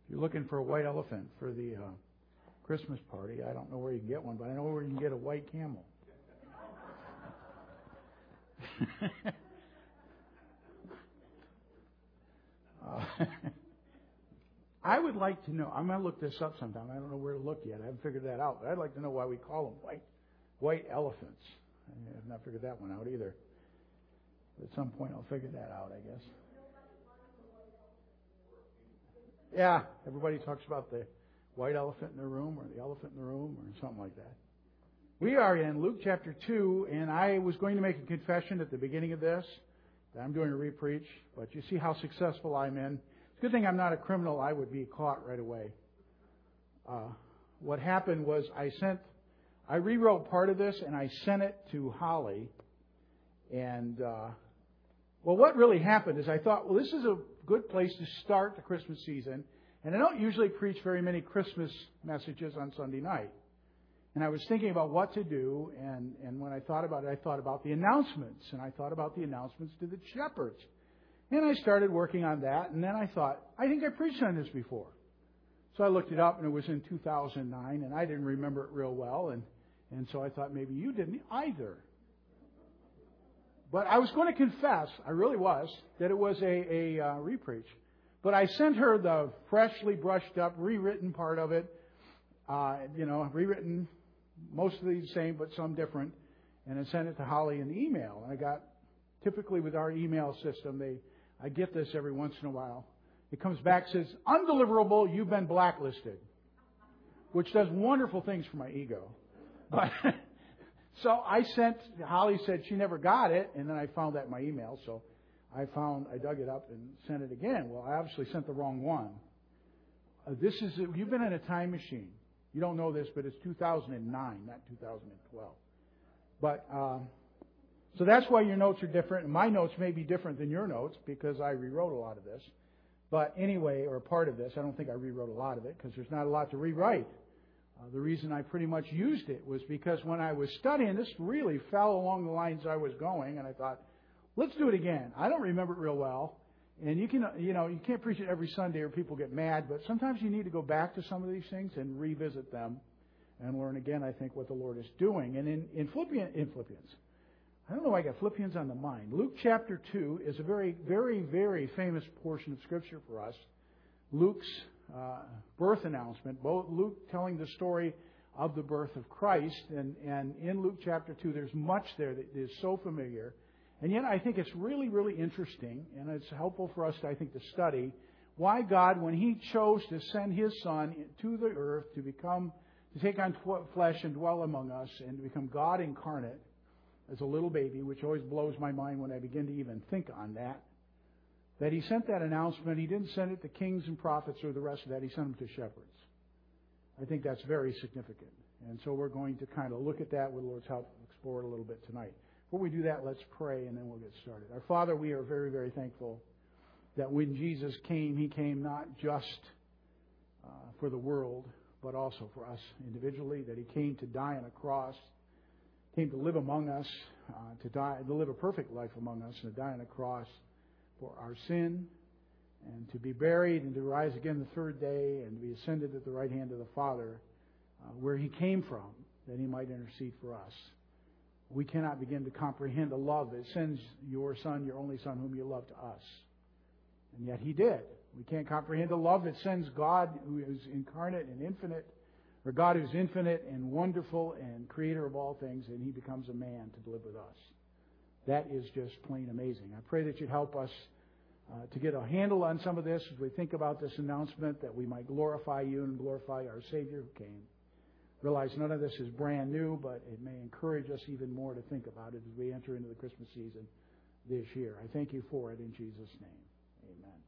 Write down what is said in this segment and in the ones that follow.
If you're looking for a white elephant for the Christmas party, I don't know where you can get one, but I know where you can get a white camel. I would like to know, I'm going to look this up sometime. I don't know where to look yet. I haven't figured that out. But I'd like to know why we call them white elephants. I have not figured that one out either. But at some point I'll figure that out, I guess. Yeah, everybody talks about the white elephant in the room or the elephant in the room or something like that. We are in Luke chapter 2, and I was going to make a confession at the beginning of this that I'm doing a repreach, but you see how successful I'm in. It's a good thing I'm not a criminal. I would be caught right away. What happened was I rewrote part of this and I sent it to Holly. And, what really happened is I thought, this is a good place to start the Christmas season. And I don't usually preach very many Christmas messages on Sunday night. And I was thinking about what to do. And when I thought about it, I thought about the announcements. And I thought about the announcements to the shepherds. And I started working on that. And then I thought, I think I preached on this before. So I looked it up, and it was in 2009. And I didn't remember it real well. And so I thought maybe you didn't either. But I was going to confess, I really was, that it was a repreach. But I sent her the freshly brushed up, rewritten part of it. Rewritten, mostly the same, but some different. And I sent it to Holly in the email. And I got, typically with our email system, I get this every once in a while. It comes back, says, undeliverable, you've been blacklisted. Which does wonderful things for my ego. But so Holly said she never got it, and then I found that in my email. So I dug it up and sent it again. Well, I obviously sent the wrong one. You've been in a time machine. You don't know this, but it's 2009, not 2012. But so that's why your notes are different. And my notes may be different than your notes because I rewrote a lot of this. But anyway, or a part of this, I don't think I rewrote a lot of it because there's not a lot to rewrite. The reason I pretty much used it was because when I was studying, this really fell along the lines I was going, and I thought, let's do it again. I don't remember it real well, and you can't preach it every Sunday or people get mad, but sometimes you need to go back to some of these things and revisit them and learn again, I think, what the Lord is doing. And in Philippians, I don't know why I got Philippians on the mind. Luke chapter 2 is a very, very, very famous portion of Scripture for us. Luke's birth announcement, both Luke telling the story of the birth of Christ, and in Luke chapter 2 there's much there that is so familiar, and yet I think it's really, really interesting, and it's helpful for us, I think, to study why God, when He chose to send His Son to the earth to take on flesh and dwell among us, and to become God incarnate as a little baby, which always blows my mind when I begin to even think on that He sent that announcement. He didn't send it to kings and prophets or the rest of that. He sent them to shepherds. I think that's very significant. And so we're going to kind of look at that with the Lord's help, explore it a little bit tonight. Before we do that, let's pray, and then we'll get started. Our Father, we are very, very thankful that when Jesus came, He came not just for the world, but also for us individually, that He came to die on a cross, came to live among us, to live a perfect life among us, and to die on a cross for our sin, and to be buried and to rise again the third day and to be ascended at the right hand of the Father, where He came from, that He might intercede for us. We cannot begin to comprehend the love that sends your Son, your only Son, whom you love, to us. And yet He did. We can't comprehend the love that sends God, who is incarnate and infinite, or God who is infinite and wonderful and creator of all things, and He becomes a man to live with us. That is just plain amazing. I pray that you'd help us to get a handle on some of this as we think about this announcement, that we might glorify you and glorify our Savior who came. Realize none of this is brand new, but it may encourage us even more to think about it as we enter into the Christmas season this year. I thank you for it in Jesus' name. Amen.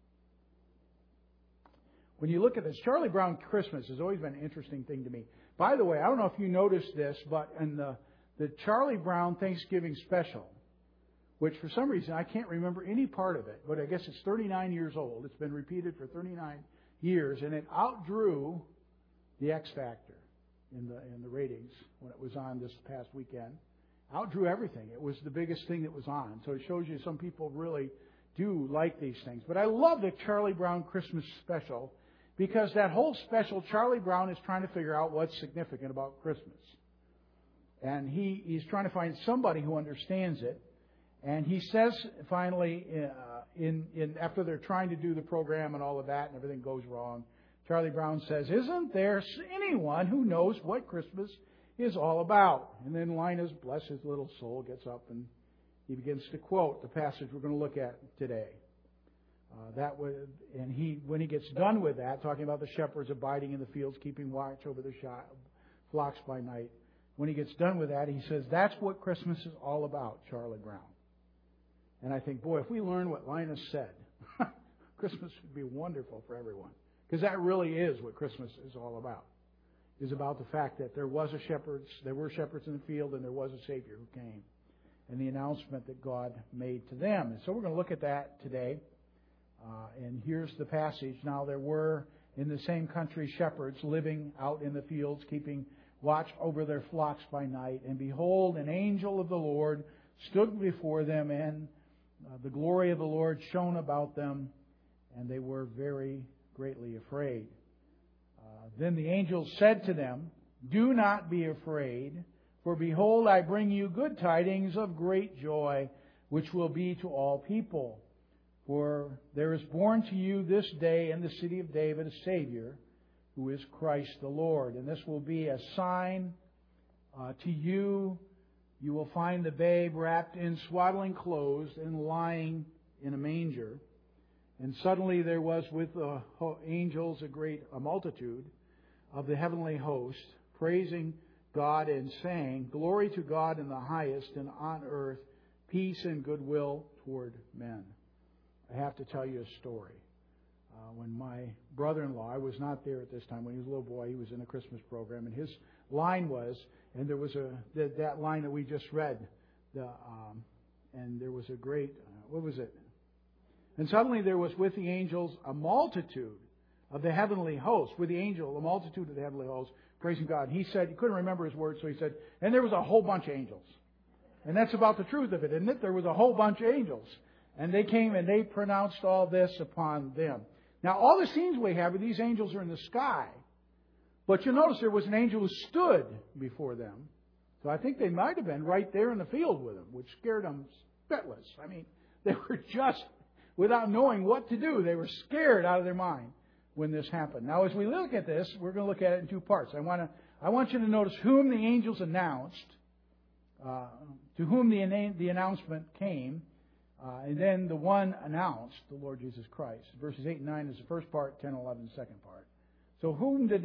When you look at this, Charlie Brown Christmas has always been an interesting thing to me. By the way, I don't know if you noticed this, but in the Charlie Brown Thanksgiving special, which for some reason I can't remember any part of it, but I guess it's 39 years old. It's been repeated for 39 years, and it outdrew the X Factor in the ratings when it was on this past weekend. Outdrew everything. It was the biggest thing that was on. So it shows you some people really do like these things. But I love the Charlie Brown Christmas special because that whole special, Charlie Brown is trying to figure out what's significant about Christmas. And he's trying to find somebody who understands it. And he says, finally, after they're trying to do the program and all of that and everything goes wrong, Charlie Brown says, "Isn't there anyone who knows what Christmas is all about?" And then Linus, bless his little soul, gets up and he begins to quote the passage we're going to look at today. When he gets done with that, talking about the shepherds abiding in the fields, keeping watch over their flocks by night, when he gets done with that, he says, "That's what Christmas is all about, Charlie Brown." And I think, boy, if we learn what Linus said, Christmas would be wonderful for everyone. Because that really is what Christmas is all about. It's about the fact that there were shepherds in the field, and there was a Savior who came. And the announcement that God made to them. And so we're going to look at that today. And here's the passage. "Now there were in the same country shepherds living out in the fields, keeping watch over their flocks by night. And behold, an angel of the Lord stood before them, and the glory of the Lord shone about them, and they were very greatly afraid. Then the angel said to them, 'Do not be afraid, for behold, I bring you good tidings of great joy, which will be to all people. For there is born to you this day in the city of David a Savior, who is Christ the Lord. And this will be a sign to you. You will find the babe wrapped in swaddling clothes and lying in a manger.' And suddenly there was with the angels a multitude of the heavenly host, praising God and saying, 'Glory to God in the highest, and on earth peace and goodwill toward men.'" I have to tell you a story. When my brother-in-law, I was not there at this time, when he was a little boy, he was in a Christmas program, and his line was, and there was that line that we just read, and there was a great, what was it? "And suddenly there was with the angels a multitude of the heavenly host," with the angel, a multitude of the heavenly host, praising God. And he said, he couldn't remember his words, so he said, "And there was a whole bunch of angels." And that's about the truth of it, isn't it? There was a whole bunch of angels. And they came and they pronounced all this upon them. Now, all the scenes we have of these angels are in the sky. But you'll notice there was an angel who stood before them. So I think they might have been right there in the field with them, which scared them spitless. I mean, they were just, without knowing what to do, they were scared out of their mind when this happened. Now, as we look at this, we're going to look at it in two parts. I want you to notice whom the angels announced, to whom the announcement came, and then the one announced, the Lord Jesus Christ. Verses 8 and 9 is the first part, 10 and 11 the second part. So to whom did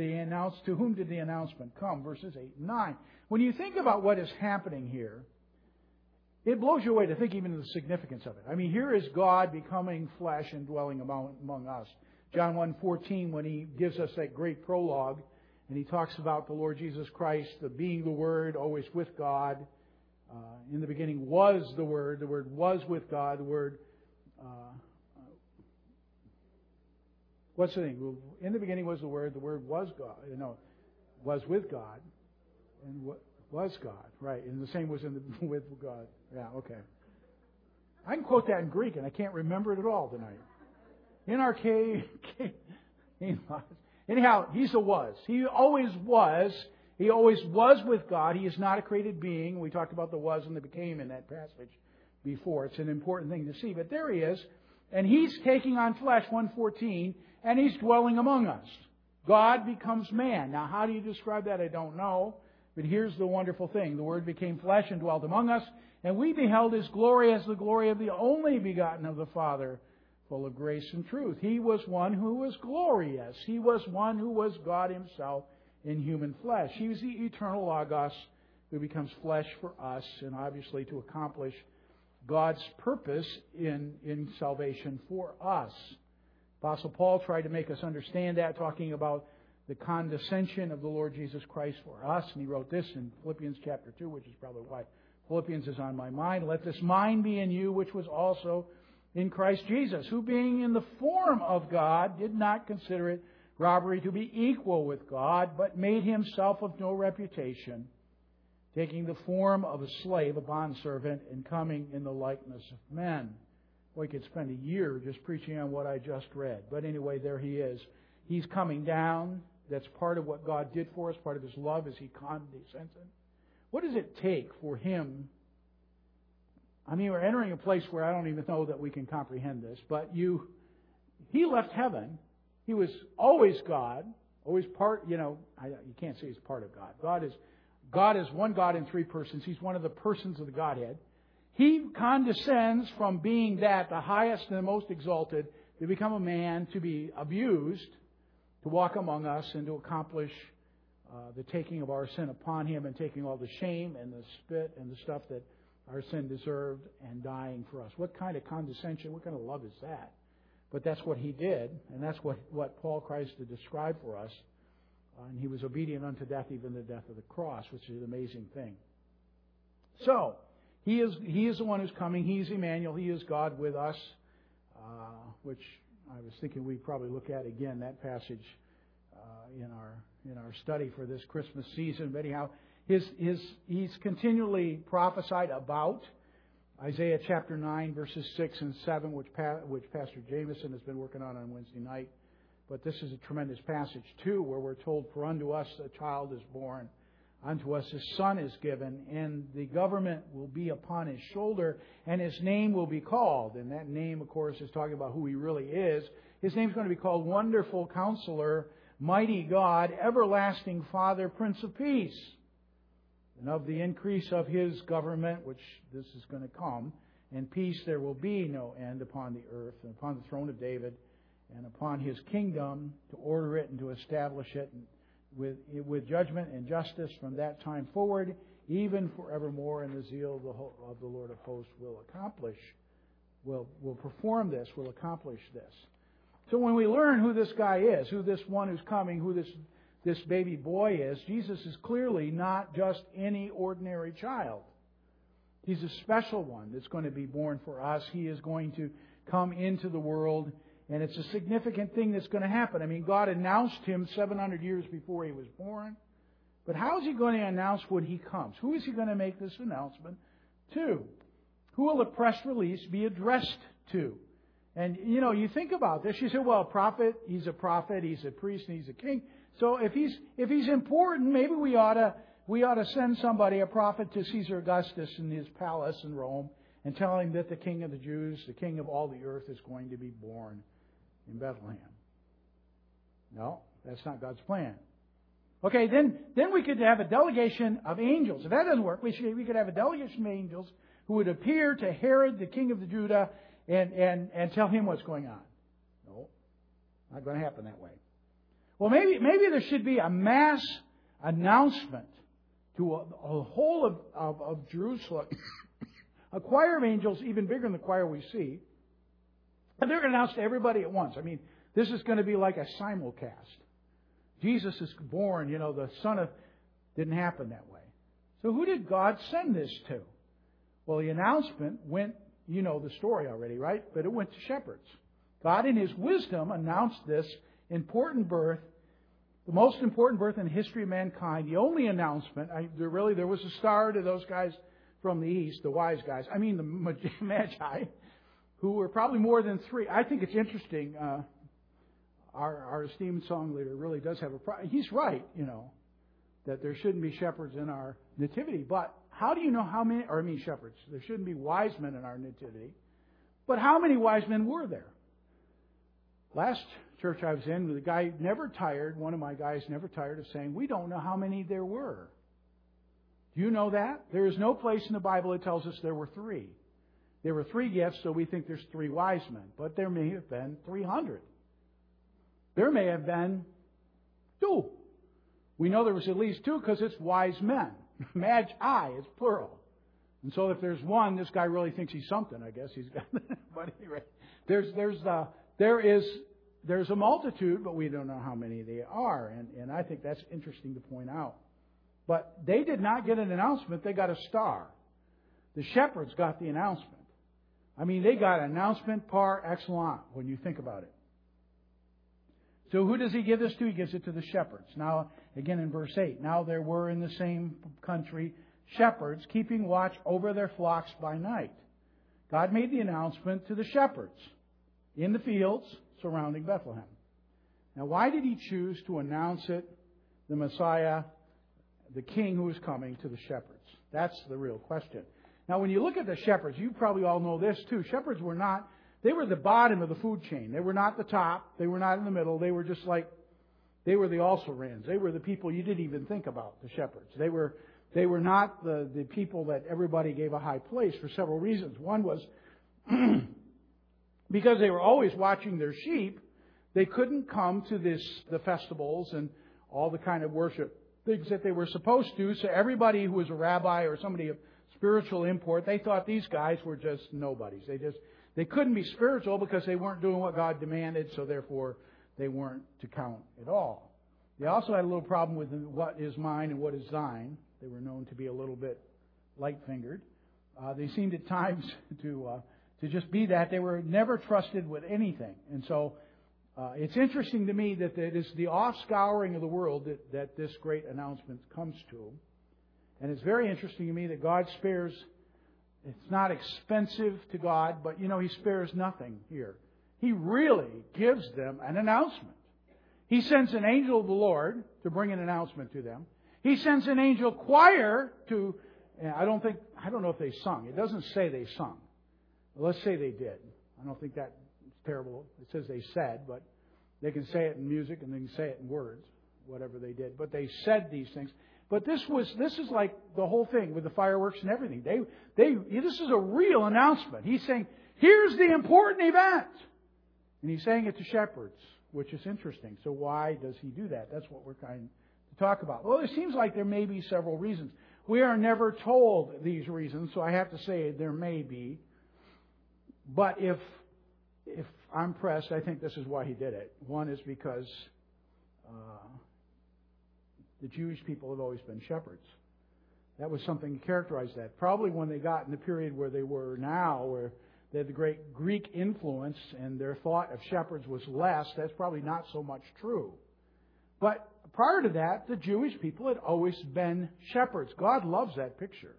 the announcement come? Verses 8 and 9. When you think about what is happening here, it blows you away to think even of the significance of it. I mean, here is God becoming flesh and dwelling among us. John 1:14, when he gives us that great prologue, and he talks about the Lord Jesus Christ being the Word, always with God. In the beginning was the Word was with God, the Word... what's the thing? In the beginning was the Word was God. Was with God, and was God. Right, and the same was with God. Yeah, okay. I can quote that in Greek, and I can't remember it at all tonight. Anyhow, he's a was. He always was. He always was with God. He is not a created being. We talked about the was and the became in that passage before. It's an important thing to see. But there he is. And he's taking on flesh, 1:14, and he's dwelling among us. God becomes man. Now, how do you describe that? I don't know. But here's the wonderful thing. The Word became flesh and dwelt among us, and we beheld His glory as the glory of the only begotten of the Father, full of grace and truth. He was one who was glorious. He was one who was God Himself in human flesh. He was the eternal Logos who becomes flesh for us, and obviously to accomplish God's purpose in salvation for us. Apostle Paul tried to make us understand that, talking about the condescension of the Lord Jesus Christ for us. And he wrote this in Philippians chapter 2, which is probably why Philippians is on my mind. "Let this mind be in you, which was also in Christ Jesus, who being in the form of God did not consider it robbery to be equal with God, but made Himself of no reputation, taking the form of a slave, a bondservant, and coming in the likeness of men." Well, we could spend a year just preaching on what I just read. But anyway, there He is. He's coming down. That's part of what God did for us, part of His love as He condescended. What does it take for Him? I mean, we're entering a place where I don't even know that we can comprehend this, but He left heaven. He was always God, always part, you can't say He's part of God. God is one God in three persons. He's one of the persons of the Godhead. He condescends from being that, the highest and the most exalted, to become a man, to be abused, to walk among us, and to accomplish the taking of our sin upon Him and taking all the shame and the spit and the stuff that our sin deserved and dying for us. What kind of condescension, what kind of love is that? But that's what He did, and that's what Paul tries to describe for us. And He was obedient unto death, even the death of the cross, which is an amazing thing. So, He is the one who's coming. He's Emmanuel. He is God with us, which I was thinking we'd probably look at again, that passage in our study for this Christmas season. But anyhow, he's continually prophesied about. Isaiah chapter 9, verses 6 and 7, which Pastor Jameson has been working on Wednesday night. But this is a tremendous passage, too, where we're told, "For unto us a child is born, unto us a son is given, and the government will be upon His shoulder, and His name will be called." And that name, of course, is talking about who He really is. His name is going to be called Wonderful Counselor, Mighty God, Everlasting Father, Prince of Peace. And of the increase of His government, which this is going to come, and peace there will be no end upon the earth, and upon the throne of David, and upon His kingdom, to order it and to establish it with judgment and justice from that time forward, even forevermore. And the zeal of the Lord of hosts will perform this, will accomplish this. So when we learn who this guy is, who this one who's coming, who this baby boy is, Jesus is clearly not just any ordinary child. He's a special one that's going to be born for us. He is going to come into the world, and it's a significant thing that's going to happen. I mean, God announced Him 700 years before He was born. But how is He going to announce when He comes? Who is He going to make this announcement to? Who will the press release be addressed to? And, you think about this. You say, well, a prophet, he's a priest, and he's a king. So if he's important, maybe we ought to send somebody, a prophet, to Caesar Augustus in his palace in Rome and tell him that the King of the Jews, the King of all the earth, is going to be born in Bethlehem. No, that's not God's plan. Okay, then we could have a delegation of angels. If that doesn't work, we could have a delegation of angels who would appear to Herod, the king of the Judah, and tell him what's going on. No, not going to happen that way. Well, maybe there should be a mass announcement to a whole of Jerusalem, a choir of angels even bigger than the choir we see, and they're going to announce to everybody at once. I mean, this is going to be like a simulcast. Jesus is born, the Son of... Didn't happen that way. So who did God send this to? Well, the announcement went, the story already, right? But it went to shepherds. God in His wisdom announced this important birth, the most important birth in the history of mankind, the only announcement. There was a star to those guys from the east, the wise guys. I mean, the Magi, who were probably more than three. I think it's interesting. Our esteemed song leader really does have he's right, that there shouldn't be shepherds in our nativity. But how do you know how many, shepherds? There shouldn't be wise men in our nativity. But how many wise men were there? Last church I was in, one of my guys never tired of saying, we don't know how many there were. Do you know that? There is no place in the Bible that tells us there were three. There were three gifts, so we think there's three wise men. But there may have been 300. There may have been 2. We know there was at least 2 because it's wise men. Magi is plural. And so if there's one, this guy really thinks he's something, I guess. He's got. But anyway, there's a multitude, but we don't know how many they are. And I think that's interesting to point out. But they did not get an announcement. They got a star. The shepherds got the announcement. I mean, they got an announcement par excellence when you think about it. So who does He give this to? He gives it to the shepherds. Now, again in verse 8, now there were in the same country shepherds keeping watch over their flocks by night. God made the announcement to the shepherds in the fields surrounding Bethlehem. Now, why did he choose to announce it, the Messiah, the King who is coming, to the shepherds? That's the real question. Now, when you look at the shepherds, you probably all know this too. Shepherds were not, they were the bottom of the food chain. They were not the top. They were not in the middle. They were just like, they were the also-rans. They were the people you didn't even think about, the shepherds. They were not the people that everybody gave a high place for several reasons. One was because they were always watching their sheep, they couldn't come to the festivals and all the kind of worship things that they were supposed to. So everybody who was a rabbi or somebody of spiritual import, they thought these guys were just nobodies. They couldn't be spiritual because they weren't doing what God demanded, so therefore they weren't to count at all. They also had a little problem with what is mine and what is thine. They were known to be a little bit light-fingered. They seemed at times to just be that. They were never trusted with anything. And so it's interesting to me that it is the off-scouring of the world that this great announcement comes to. And it's very interesting to me that God spares, it's not expensive to God, but He spares nothing here. He really gives them an announcement. He sends an angel of the Lord to bring an announcement to them. He sends an angel choir to, I don't know if they sung. It doesn't say they sung. Let's say they did. I don't think that's terrible. It says they said, but they can say it in music and they can say it in words, whatever they did. But they said these things. But this is like the whole thing with the fireworks and everything. This is a real announcement. He's saying, here's the important event. And He's saying it to shepherds, which is interesting. So why does He do that? That's what we're kind to talk about. Well, it seems like there may be several reasons. We are never told these reasons, so I have to say there may be. But if I'm pressed, I think this is why He did it. One is because the Jewish people have always been shepherds. That was something that characterized that. Probably when they got in the period where they were now, where they had the great Greek influence and their thought of shepherds was less, that's probably not so much true. But prior to that, the Jewish people had always been shepherds. God loves that picture.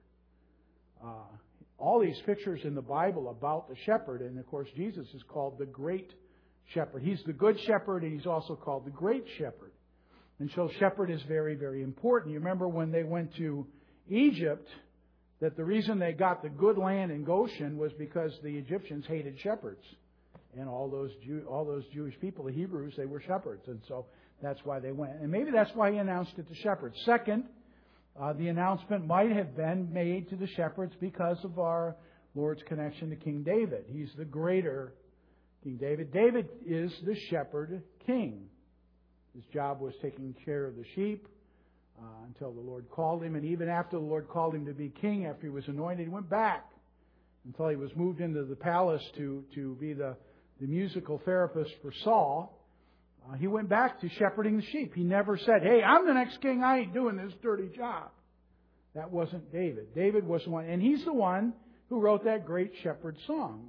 All these pictures in the Bible about the shepherd, and of course Jesus is called the great shepherd. He's the good shepherd and He's also called the great shepherd. And so shepherd is very, very important. You remember when they went to Egypt, that the reason they got the good land in Goshen was because the Egyptians hated shepherds. And all those Jewish people, the Hebrews, they were shepherds. And so that's why they went. And maybe that's why He announced it to shepherds. Second, the announcement might have been made to the shepherds because of our Lord's connection to King David. He's the greater King David. David is the shepherd king. His job was taking care of the sheep until the Lord called him. And even after the Lord called him to be king, after he was anointed, he went back until he was moved into the palace to be the musical therapist for Saul. He went back to shepherding the sheep. He never said, hey, I'm the next king. I ain't doing this dirty job. That wasn't David. David was the one. And he's the one who wrote that great shepherd song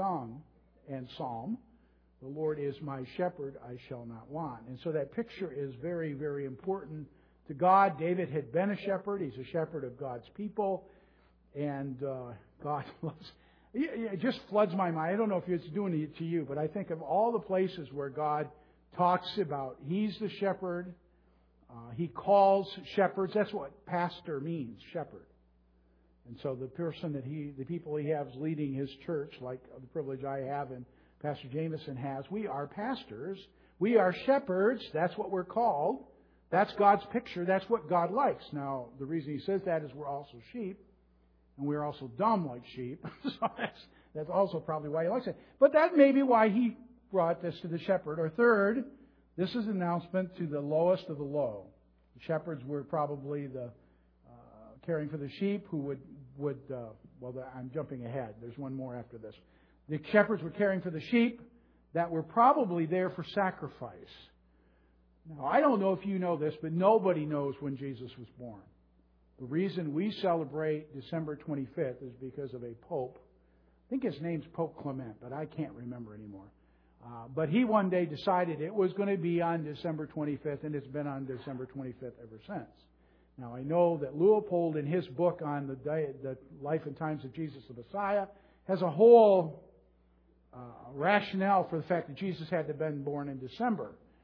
and psalm. The Lord is my shepherd, I shall not want. And so that picture is very, very important to God. David had been a shepherd. He's a shepherd of God's people. And God loves. It just floods my mind. I don't know if it's doing it to you, but I think of all the places where God talks about He's the shepherd. He calls shepherds. That's what pastor means, shepherd. And so the person the people He has leading His church, like the privilege I have and Pastor Jameson has, we are pastors. We are shepherds. That's what we're called. That's God's picture. That's what God likes. Now, the reason He says that is we're also sheep. And we're also dumb like sheep. So that's also probably why He likes it. But that may be why He brought this to the shepherd. Or third, this is an announcement to the lowest of the low. The shepherds were probably the caring for the sheep who I'm jumping ahead. There's one more after this. The shepherds were caring for the sheep that were probably there for sacrifice. Now, I don't know if you know this, but nobody knows when Jesus was born. The reason we celebrate December 25th is because of a pope. I think his name's Pope Clement, but I can't remember anymore. But he one day decided it was going to be on December 25th, and it's been on December 25th ever since. Now, I know that Leopold, in his book on the life and times of Jesus the Messiah, has a whole rationale for the fact that Jesus had to have been born in December.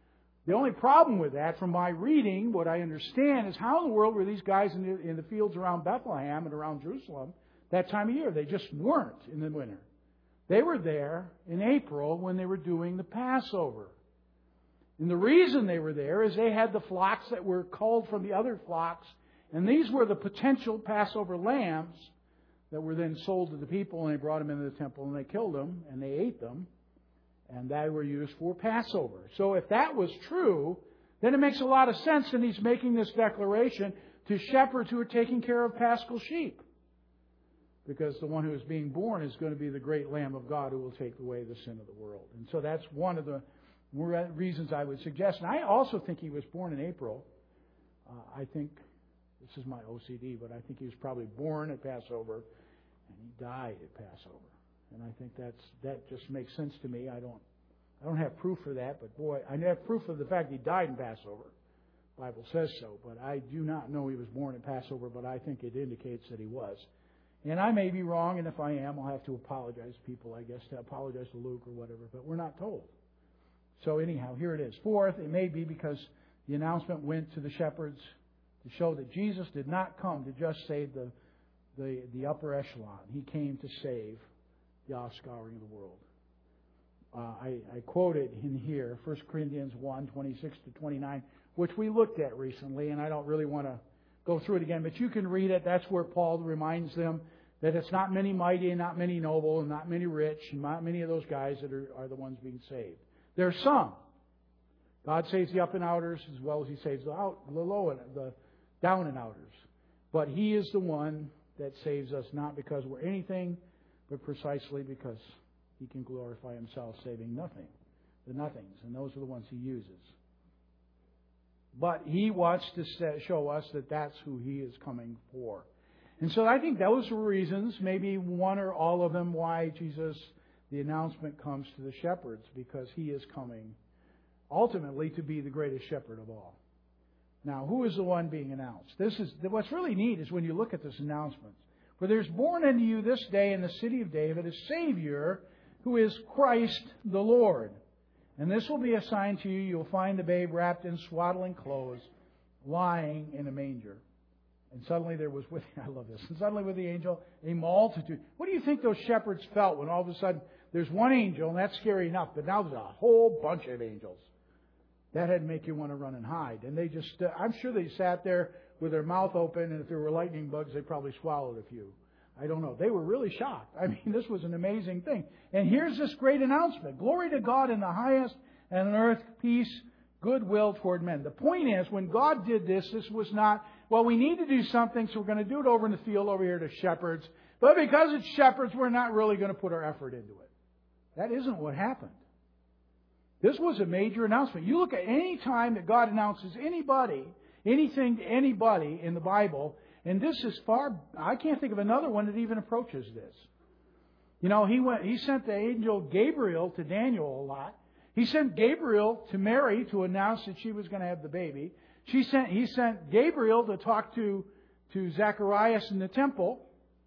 The only problem with that, from my reading, what I understand, is how in the world were these guys in the fields around Bethlehem and around Jerusalem that time of year? They just weren't in the winter. They were there in April when they were doing the Passover. And the reason they were there is they had the flocks that were culled from the other flocks, and these were the potential Passover lambs that were then sold to the people, and they brought them into the temple, and they killed them, and they ate them, and they were used for Passover. So if that was true, then it makes a lot of sense that he's making this declaration to shepherds who are taking care of paschal sheep. Because the one who is being born is going to be the great Lamb of God who will take away the sin of the world. And so that's one of the reasons I would suggest. And I also think he was born in April. I think, this is my OCD, but I think he was probably born at Passover and he died at Passover. And I think that just makes sense to me. I don't have proof for that, but boy, I have proof of the fact he died in Passover. The Bible says so, but I do not know he was born at Passover, but I think it indicates that he was. And I may be wrong, and if I am, I'll have to apologize to people, I guess, to apologize to Luke or whatever, but we're not told. So anyhow, here it is. Fourth, it may be because the announcement went to the shepherds to show that Jesus did not come to just save the upper echelon. He came to save the offscouring of the world. I quoted in here, 1 Corinthians 1, 26 to 29, which we looked at recently, and I don't really want to go through it again, but you can read it. That's where Paul reminds them that it's not many mighty and not many noble and not many rich and not many of those guys that are the ones being saved. There are some. God saves the up and outers as well as He saves the low and the down and outers. But He is the one that saves us, not because we're anything, but precisely because He can glorify Himself, saving nothing, the nothings, and those are the ones He uses. But He wants to show us that that's who He is coming for. And so I think those are reasons, maybe one or all of them, why Jesus, the announcement comes to the shepherds, because He is coming ultimately to be the greatest shepherd of all. Now, who is the one being announced? What's really neat is when you look at this announcement. For there's born unto you this day in the city of David a Savior, who is Christ the Lord. And this will be a sign to you. You'll find the babe wrapped in swaddling clothes, lying in a manger. And suddenly there was with, I love this, and suddenly with the angel, a multitude. What do you think those shepherds felt when all of a sudden there's one angel, and that's scary enough, but now there's a whole bunch of angels? That had to make you want to run and hide. And they just, I'm sure they sat there with their mouth open, and if there were lightning bugs, they probably swallowed a few. I don't know. They were really shocked. I mean, this was an amazing thing. And here's this great announcement. Glory to God in the highest, and on earth peace, goodwill toward men. The point is, when God did this, this was not, well, we need to do something, so we're going to do it over in the field over here to shepherds. But because it's shepherds, we're not really going to put our effort into it. That isn't what happened. This was a major announcement. You look at any time that God announces anything to anybody in the Bible, and this is I can't think of another one that even approaches this. You know, He sent the angel Gabriel to Daniel a lot. He sent Gabriel to Mary to announce that she was going to have the baby. He sent Gabriel to talk to Zacharias in the temple.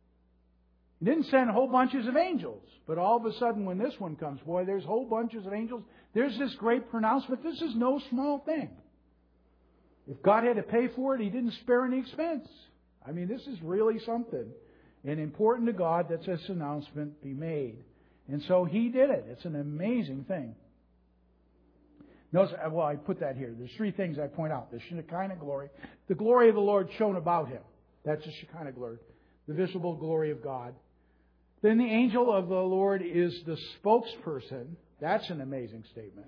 He didn't send whole bunches of angels. But all of a sudden when this one comes, boy, there's whole bunches of angels. There's this great pronouncement. This is no small thing. If God had to pay for it, He didn't spare any expense. I mean, this is really something. And important to God that this announcement be made. And so He did it. It's an amazing thing. Notice, well, I put that here. There's three things I point out. The Shekinah glory. The glory of the Lord shone about Him. That's the Shekinah glory. The visible glory of God. Then the angel of the Lord is the spokesperson. That's an amazing statement.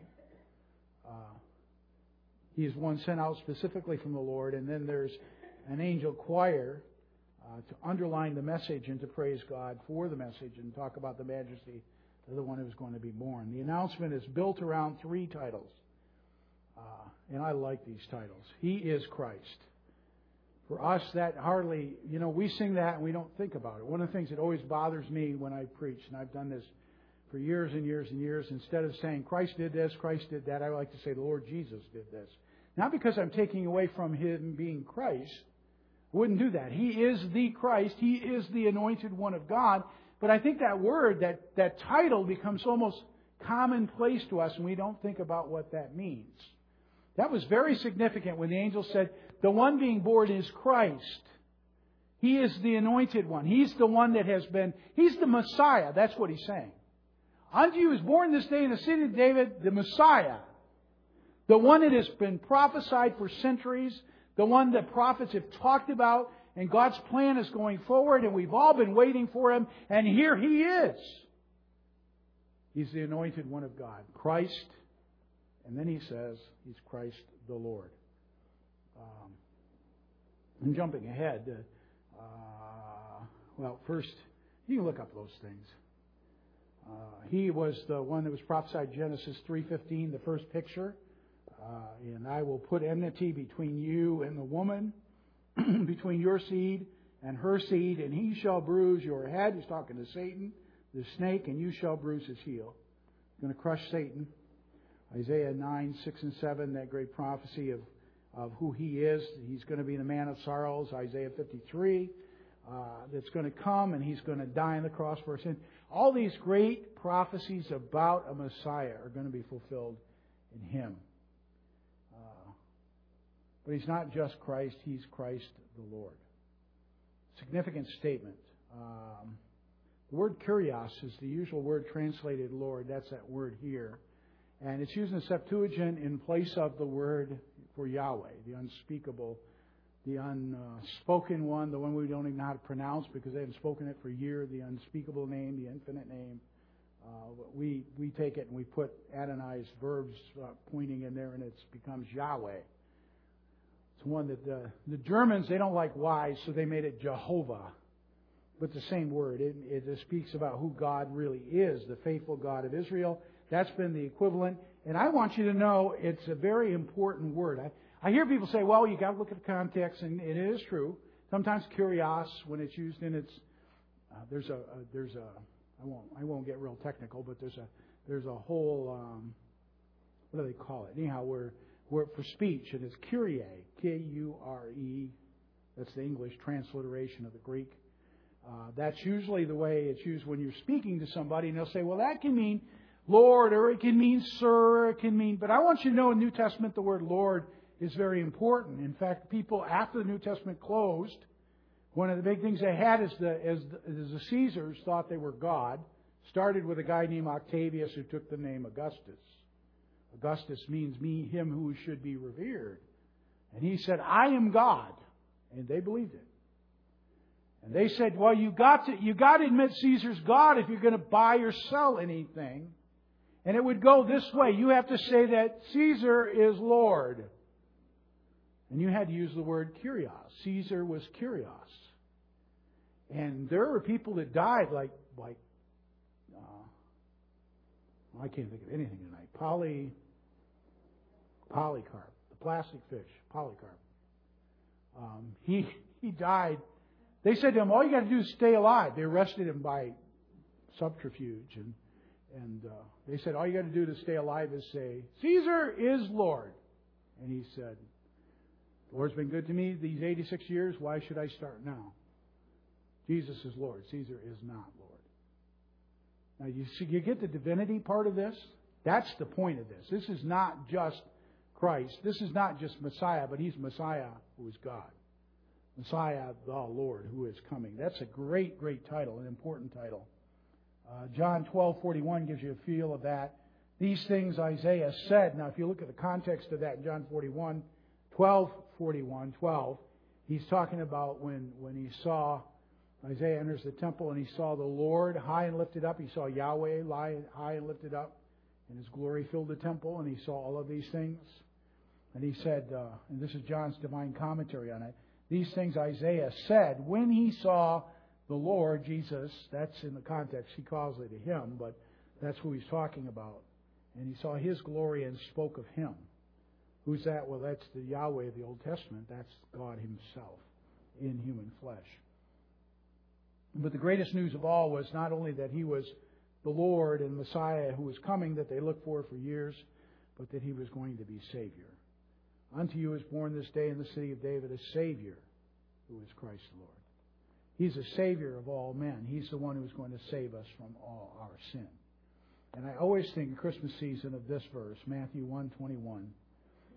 He is one sent out specifically from the Lord. And then there's an angel choir to underline the message and to praise God for the message and talk about the majesty of the one who is going to be born. The announcement is built around three titles. And I like these titles. He is Christ. For us, that hardly, we sing that and we don't think about it. One of the things that always bothers me when I preach, and I've done this for years and years and years, instead of saying Christ did this, Christ did that, I like to say the Lord Jesus did this. Not because I'm taking away from Him being Christ. I wouldn't do that. He is the Christ. He is the anointed one of God. But I think that word, that title becomes almost commonplace to us and we don't think about what that means. That was very significant when the angel said, the one being born is Christ. He is the anointed one. He's the one that has been, He's the Messiah. That's what He's saying. Unto you is born this day in the city of David, the Messiah. The one that has been prophesied for centuries. The one that prophets have talked about. And God's plan is going forward. And we've all been waiting for Him. And here He is. He's the anointed one of God. Christ. And then He says He's Christ the Lord. I'm jumping ahead. First, you can look up those things. He was the one that was prophesied Genesis 3:15, the first picture. And I will put enmity between you and the woman, between your seed and her seed, and he shall bruise your head. He's talking to Satan, the snake, and you shall bruise his heel. He's going to crush Satan. Isaiah 9, 6 and 7, that great prophecy of who He is. He's going to be the man of sorrows. Isaiah 53, that's going to come, and He's going to die on the cross for our sin. All these great prophecies about a Messiah are going to be fulfilled in Him. But He's not just Christ, He's Christ the Lord. Significant statement. The word Kyrios is the usual word translated Lord. That's that word here. And it's used in the Septuagint in place of the word for Yahweh, the unspeakable, the unspoken one, the one we don't even know how to pronounce because they haven't spoken it for years, the unspeakable name, the infinite name. We take it and we put Adonai's verbs pointing in there, and it becomes Yahweh. It's one that the Germans, they don't like Y's, so they made it Jehovah. But the same word. It speaks about who God really is, the faithful God of Israel. That's been the equivalent. And I want you to know it's a very important word. I hear people say, well, you got to look at the context, and it is true. Sometimes Kyrios, when it's used in its, I won't get real technical, but there's a whole, what do they call it? Anyhow, where for speech, and it's Kyrie, K-U-R-E. That's the English transliteration of the Greek. That's usually the way it's used when you're speaking to somebody, and they'll say, well, that can mean Lord, or it can mean Sir, or it can mean... But I want you to know in the New Testament the word Lord is very important. In fact, people after the New Testament closed, one of the big things they had is the Caesars thought they were God. Started with a guy named Octavius who took the name Augustus. Augustus means him who should be revered. And he said, I am God. And they believed it. And they said, well, you got to admit Caesar's God if you're going to buy or sell anything. And it would go this way. You have to say that Caesar is Lord. And you had to use the word Kyrios. Caesar was Kyrios. And there were people that died like I can't think of anything tonight. Polycarp, the plastic fish, Polycarp. He died. They said to him, all you got to do is stay alive. They arrested him by subterfuge. And they said, all you got to do to stay alive is say, Caesar is Lord. And he said, the Lord's been good to me these 86 years. Why should I start now? Jesus is Lord. Caesar is not Lord. Now, you get the divinity part of this? That's the point of this. This is not just Christ. This is not just Messiah, but He's Messiah who is God. Messiah, the Lord, who is coming. That's a great, great title, an important title. John 12:41 gives you a feel of that. These things Isaiah said. Now, if you look at the context of that in John 12, he's talking about when he saw, Isaiah enters the temple and he saw the Lord high and lifted up. He saw Yahweh high and lifted up, and His glory filled the temple, and he saw all of these things. And he said, and this is John's divine commentary on it, these things Isaiah said when he saw the Lord, Jesus. That's in the context. He calls it a him, but that's who he's talking about. And he saw His glory and spoke of Him. Who's that? Well, that's the Yahweh of the Old Testament. That's God Himself in human flesh. But the greatest news of all was not only that He was the Lord and Messiah who was coming that they looked for years, but that He was going to be Savior. Unto you is born this day in the city of David a Savior, who is Christ the Lord. He's a Savior of all men. He's the one who's going to save us from all our sin. And I always think in Christmas season of this verse, Matthew 1:21.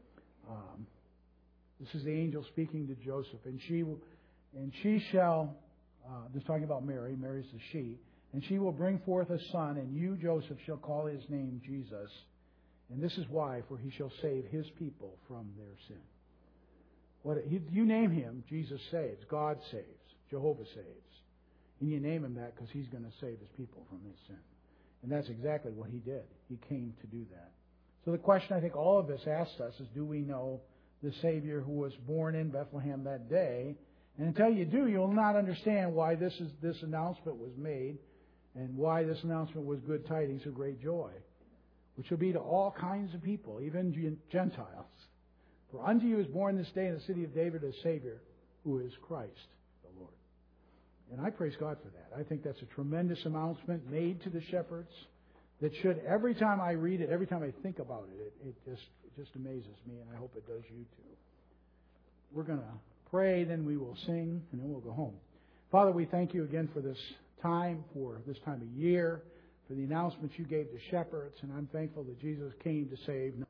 This is the angel speaking to Joseph. And she shall, this is talking about Mary. Mary's the she. And she will bring forth a son, and you, Joseph, shall call his name Jesus. And this is why, for he shall save his people from their sin. You name him, Jesus saves. God saves. Jehovah saves. And you name him that because he's going to save his people from his sin. And that's exactly what he did. He came to do that. So the question I think all of us asked us is, do we know the Savior who was born in Bethlehem that day? And until you do, you'll not understand why this announcement was made and why this announcement was good tidings of great joy, which will be to all kinds of people, even Gentiles. For unto you is born this day in the city of David a Savior, who is Christ the Lord. And I praise God for that. I think that's a tremendous announcement made to the shepherds that should, every time I read it, every time I think about it, it just amazes me, and I hope it does you too. We're going to pray, then we will sing, and then we'll go home. Father, we thank you again for this time of year, for the announcements you gave to shepherds, and I'm thankful that Jesus came to save